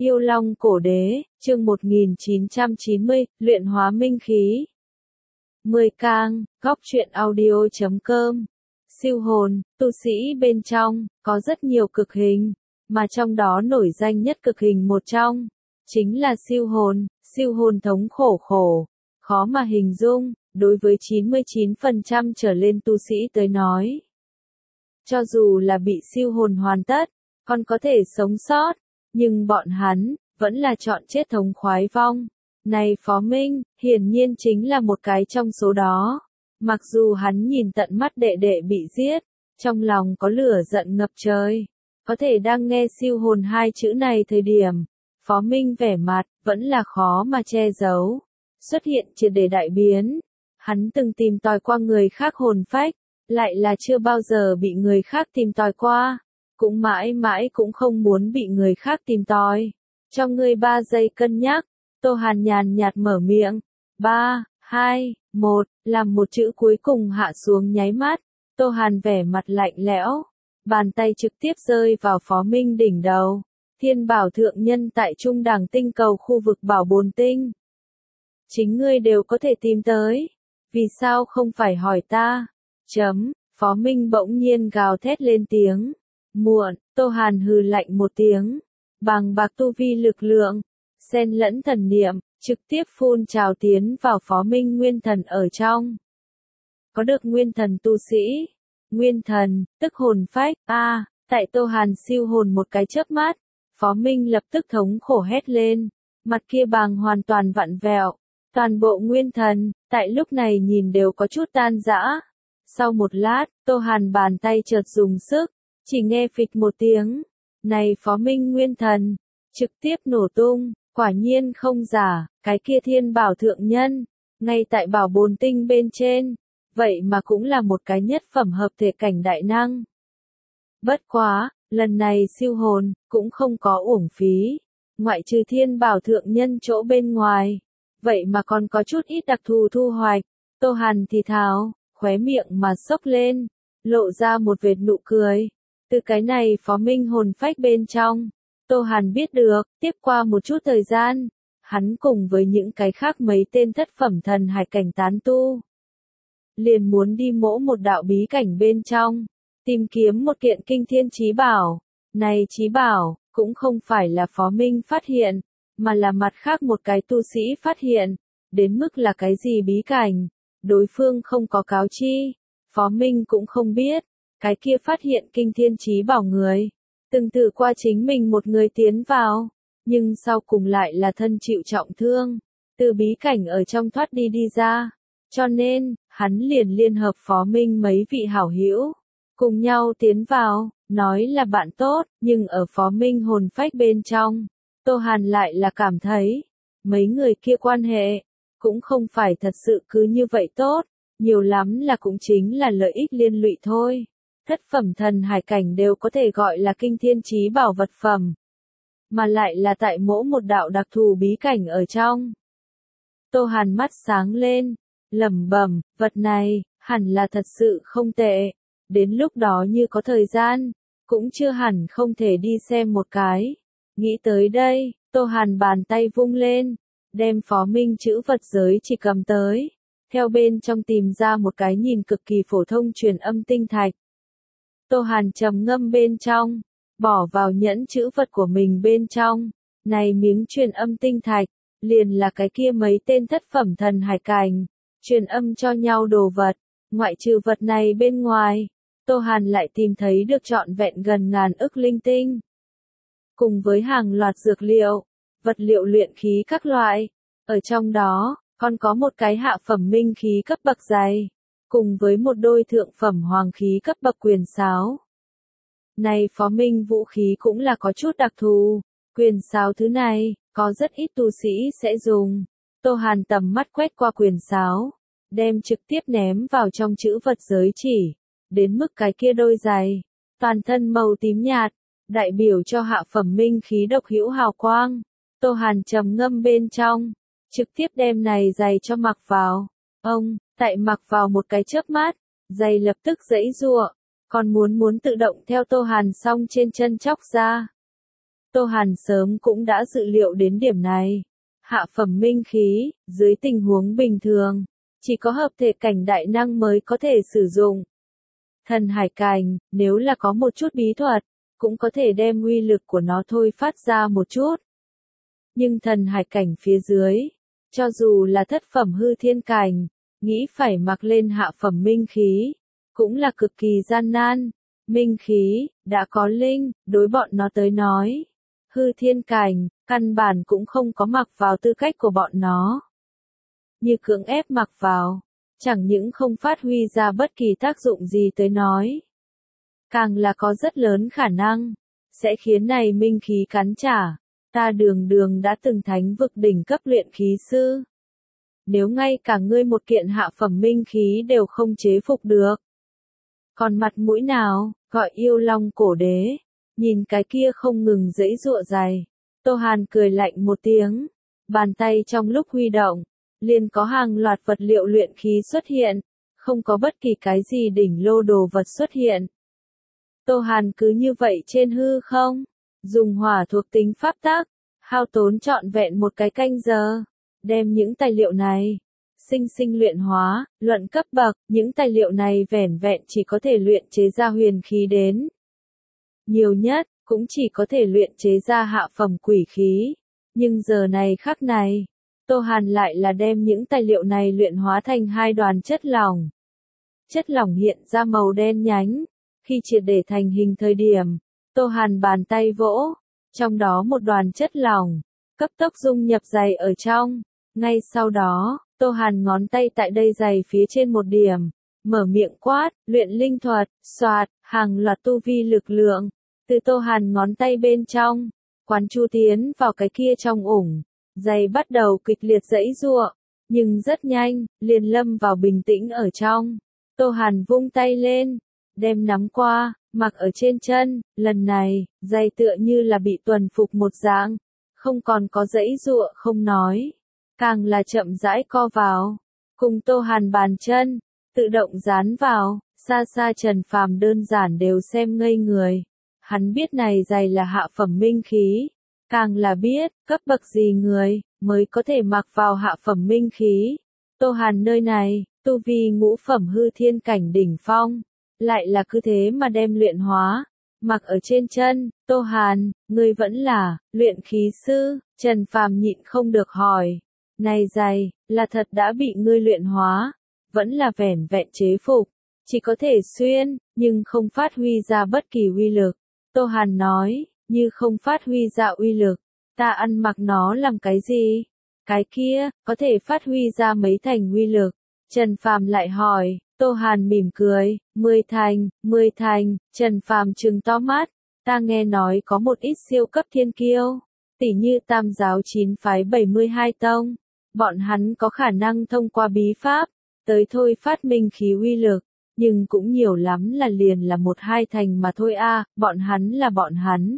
Yêu Long Cổ Đế, chương 1990, luyện hóa minh khí. 10 cang, góc truyện audio.com. Siêu hồn, tu sĩ bên trong, có rất nhiều cực hình, mà trong đó nổi danh nhất cực hình một trong, chính là siêu hồn thống khổ, khó mà hình dung, đối với 99% trở lên tu sĩ tới nói. Cho dù là bị siêu hồn hoàn tất, còn có thể sống sót, nhưng bọn hắn, vẫn là chọn chết thống khoái vong. Này Phó Minh, hiển nhiên chính là một cái trong số đó. Mặc dù hắn nhìn tận mắt đệ đệ bị giết, trong lòng có lửa giận ngập trời. Có thể đang nghe siêu hồn hai chữ này thời điểm, Phó Minh vẻ mặt, vẫn là khó mà che giấu. Xuất hiện triệt để đại biến. Hắn từng tìm tòi qua người khác hồn phách, lại là chưa bao giờ bị người khác tìm tòi qua. Cũng mãi mãi cũng không muốn bị người khác tìm tòi. Cho ngươi 3 giây cân nhắc, Tô Hàn nhàn nhạt mở miệng. 3, 2, 1, làm một chữ cuối cùng hạ xuống nháy mắt. Tô Hàn vẻ mặt lạnh lẽo, bàn tay trực tiếp rơi vào Phó Minh đỉnh đầu. Thiên bảo thượng nhân tại trung đẳng tinh cầu khu vực bảo bồn tinh. Chính ngươi đều có thể tìm tới. Vì sao không phải hỏi ta? Phó Minh bỗng nhiên gào thét lên tiếng. Muộn, Tô Hàn hừ lạnh một tiếng. Bằng bạc tu vi lực lượng, xen lẫn thần niệm, trực tiếp phun trào tiến vào Phó Minh nguyên thần ở trong. Có được nguyên thần tu sĩ. Nguyên thần, tức hồn phách, tại Tô Hàn siêu hồn một cái chớp mắt, Phó Minh lập tức thống khổ hét lên, mặt kia bàng hoàn toàn vặn vẹo, toàn bộ nguyên thần, tại lúc này nhìn đều có chút tan rã. Sau một lát, Tô Hàn bàn tay chợt dùng sức, chỉ nghe phịch một tiếng, này Phó Minh nguyên thần, trực tiếp nổ tung, quả nhiên không giả, cái kia thiên bảo thượng nhân, ngay tại bảo bồn tinh bên trên, vậy mà cũng là một cái nhất phẩm hợp thể cảnh đại năng. Bất quá, lần này siêu hồn, cũng không có uổng phí, ngoại trừ thiên bảo thượng nhân chỗ bên ngoài, vậy mà còn có chút ít đặc thù thu hoạch. Tô Hàn thì thào, khóe miệng mà xốc lên, lộ ra một vệt nụ cười. Từ cái này Phó Minh hồn phách bên trong, Tô Hàn biết được, tiếp qua một chút thời gian, hắn cùng với những cái khác mấy tên thất phẩm thần hải cảnh tán tu, liền muốn đi mỗ một đạo bí cảnh bên trong, tìm kiếm một kiện kinh thiên chí bảo. Này chí bảo, cũng không phải là Phó Minh phát hiện, mà là mặt khác một cái tu sĩ phát hiện, đến mức là cái gì bí cảnh, đối phương không có cáo chi, Phó Minh cũng không biết. Cái kia phát hiện kinh thiên chí bảo người, từng thử qua chính mình một người tiến vào, nhưng sau cùng lại là thân chịu trọng thương, từ bí cảnh ở trong thoát đi ra. Cho nên, hắn liền liên hợp Phó Minh mấy vị hảo hữu, cùng nhau tiến vào, nói là bạn tốt, nhưng ở Phó Minh hồn phách bên trong, Tô Hàn lại là cảm thấy, mấy người kia quan hệ, cũng không phải thật sự cứ như vậy tốt, nhiều lắm là cũng chính là lợi ích liên lụy thôi. Thất phẩm thần hải cảnh đều có thể gọi là kinh thiên chí bảo vật phẩm, mà lại là tại mỗi một đạo đặc thù bí cảnh ở trong. Tô Hàn mắt sáng lên, lẩm bẩm, vật này, hẳn là thật sự không tệ, đến lúc đó như có thời gian, cũng chưa hẳn không thể đi xem một cái. Nghĩ tới đây, Tô Hàn bàn tay vung lên, đem Phó Minh chữ vật giới chỉ cầm tới, theo bên trong tìm ra một cái nhìn cực kỳ phổ thông truyền âm tinh thạch. Tô Hàn trầm ngâm bên trong, bỏ vào nhẫn chữ vật của mình bên trong, này miếng truyền âm tinh thạch, liền là cái kia mấy tên thất phẩm thần hải cảnh, truyền âm cho nhau đồ vật, ngoại trừ vật này bên ngoài, Tô Hàn lại tìm thấy được trọn vẹn gần ngàn ức linh tinh. Cùng với hàng loạt dược liệu, vật liệu luyện khí các loại, ở trong đó, còn có một cái hạ phẩm minh khí cấp bậc dày, cùng với một đôi thượng phẩm hoàng khí cấp bậc quyền sáo. Này Phó Minh vũ khí cũng là có chút đặc thù, quyền sáo thứ này, có rất ít tu sĩ sẽ dùng. Tô Hàn tầm mắt quét qua quyền sáo, đem trực tiếp ném vào trong chữ vật giới chỉ, đến mức cái kia đôi giày, toàn thân màu tím nhạt, đại biểu cho hạ phẩm minh khí độc hữu hào quang. Tô Hàn trầm ngâm bên trong, trực tiếp đem này giày cho mặc vào. Tại mặc vào một cái chớp mắt, giày lập tức giãy giụa, còn muốn tự động theo Tô Hàn song trên chân chóc ra. Tô Hàn sớm cũng đã dự liệu đến điểm này. Hạ phẩm minh khí, dưới tình huống bình thường, chỉ có hợp thể cảnh đại năng mới có thể sử dụng. Thần hải cảnh, nếu là có một chút bí thuật, cũng có thể đem uy lực của nó thôi phát ra một chút. Nhưng thần hải cảnh phía dưới, cho dù là thất phẩm hư thiên cảnh, nghĩ phải mặc lên hạ phẩm minh khí, cũng là cực kỳ gian nan. Minh khí, đã có linh, đối bọn nó tới nói. Hư thiên cảnh, căn bản cũng không có mặc vào tư cách của bọn nó. Như cưỡng ép mặc vào, chẳng những không phát huy ra bất kỳ tác dụng gì tới nói. Càng là có rất lớn khả năng, sẽ khiến này minh khí cắn trả. Ta đường đường đã từng thánh vực đỉnh cấp luyện khí sư. Nếu ngay cả ngươi một kiện hạ phẩm minh khí đều không chế phục được. Còn mặt mũi nào, gọi yêu long cổ đế, nhìn cái kia không ngừng giãy giụa dày. Tô Hàn cười lạnh một tiếng, bàn tay trong lúc huy động, liền có hàng loạt vật liệu luyện khí xuất hiện, không có bất kỳ cái gì đỉnh lô đồ vật xuất hiện. Tô Hàn cứ như vậy trên hư không, dùng hỏa thuộc tính pháp tắc, hao tốn trọn vẹn một cái canh giờ, đem những tài liệu này sinh luyện hóa, luận cấp bậc, những tài liệu này vẻn vẹn chỉ có thể luyện chế ra huyền khí đến. Nhiều nhất, cũng chỉ có thể luyện chế ra hạ phẩm quỷ khí. Nhưng giờ này khắc này, Tô Hàn lại là đem những tài liệu này luyện hóa thành hai đoàn chất lỏng. Chất lỏng hiện ra màu đen nhánh, khi triệt để thành hình thời điểm, Tô Hàn bàn tay vỗ, trong đó một đoàn chất lỏng, cấp tốc dung nhập giày ở trong. Ngay sau đó, Tô Hàn ngón tay tại đây giày phía trên một điểm, mở miệng quát, luyện linh thuật, xoạt, hàng loạt tu vi lực lượng, từ Tô Hàn ngón tay bên trong, quán chu tiến vào cái kia trong ủng, giày bắt đầu kịch liệt giãy giụa, nhưng rất nhanh, liền lâm vào bình tĩnh ở trong. Tô Hàn vung tay lên, đem nắm qua, mặc ở trên chân, lần này, giày tựa như là bị tuần phục một dạng, không còn có giãy giụa không nói, càng là chậm rãi co vào, cùng Tô Hàn bàn chân, tự động dán vào, xa xa Trần Phàm đơn giản đều xem ngây người. Hắn biết này giày là hạ phẩm minh khí, càng là biết, cấp bậc gì người, mới có thể mặc vào hạ phẩm minh khí. Tô Hàn nơi này, tu vi ngũ phẩm hư thiên cảnh đỉnh phong, lại là cứ thế mà đem luyện hóa, mặc ở trên chân. Tô Hàn, ngươi vẫn là luyện khí sư? Trần Phàm nhịn không được hỏi. Này giày, là thật đã bị ngươi luyện hóa, vẫn là vẻn vẹn chế phục, chỉ có thể xuyên, nhưng không phát huy ra bất kỳ uy lực. Tô Hàn nói, như không phát huy ra uy lực, ta ăn mặc nó làm cái gì? Cái kia, có thể phát huy ra mấy thành uy lực. Trần Phàm lại hỏi. Tô Hàn mỉm cười, 10 thành, Trần Phàm trừng to mắt, ta nghe nói có một ít siêu cấp thiên kiêu, tỉ như Tam giáo 9 phái 72 tông, bọn hắn có khả năng thông qua bí pháp, tới thôi phát minh khí uy lực, nhưng cũng nhiều lắm là liền là 1-2 thành mà thôi a, bọn hắn là bọn hắn.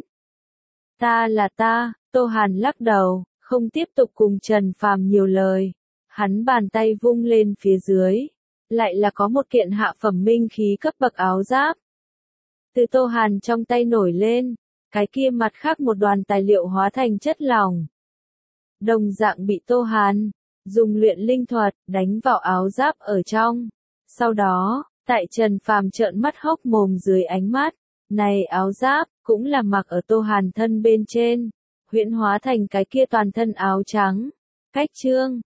Ta là ta, Tô Hàn lắc đầu, không tiếp tục cùng Trần Phàm nhiều lời, hắn bàn tay vung lên phía dưới. Lại là có một kiện hạ phẩm minh khí cấp bậc áo giáp. Từ Tô Hàn trong tay nổi lên, cái kia mặt khác một đoàn tài liệu hóa thành chất lỏng. Đồng dạng bị Tô Hàn dùng luyện linh thuật đánh vào áo giáp ở trong. Sau đó, tại Trần Phàm trợn mắt hốc mồm dưới ánh mắt, này áo giáp cũng là mặc ở Tô Hàn thân bên trên, huyễn hóa thành cái kia toàn thân áo trắng. Cách chương